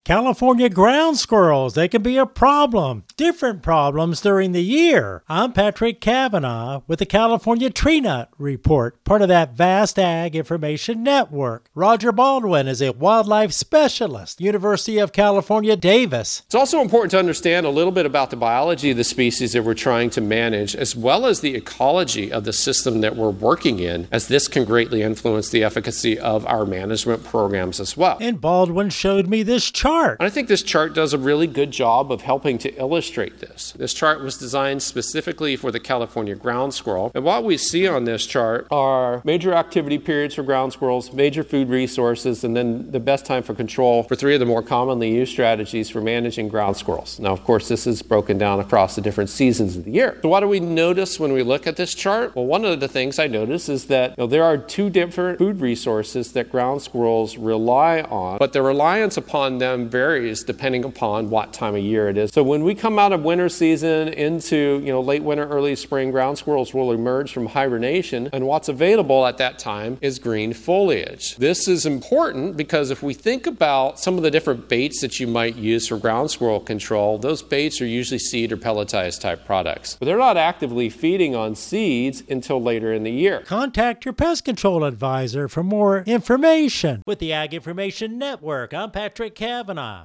California ground squirrels, they can be a problem. Different problems during the year. I'm Patrick Cavanaugh with the California Tree Nut Report, part of that vast ag information network. Roger Baldwin is a wildlife specialist, University of California, Davis. It's also important to understand a little bit about the biology of the species that we're trying to manage, as well as the ecology of the system that we're working in, as this can greatly influence the efficacy of our management programs as well. And Baldwin showed me this chart. And I think this chart does a really good job of helping to illustrate this. This chart was designed specifically for the California ground squirrel. And what we see on this chart are major activity periods for ground squirrels, major food resources, and then the best time for control for three of the more commonly used strategies for managing ground squirrels. Now, of course, this is broken down across the different seasons of the year. So what do we notice when we look at this chart? Well, one of the things I notice is that there are two different food resources that ground squirrels rely on, but the reliance upon them varies depending upon what time of year it is. So when we come out of winter season into late winter, early spring, ground squirrels will emerge from hibernation, and what's available at that time is green foliage. This is important because if we think about some of the different baits that you might use for ground squirrel control, those baits are usually seed or pelletized type products. But they're not actively feeding on seeds until later in the year. Contact your pest control advisor for more information. With the Ag Information Network, I'm Patrick Cavanaugh.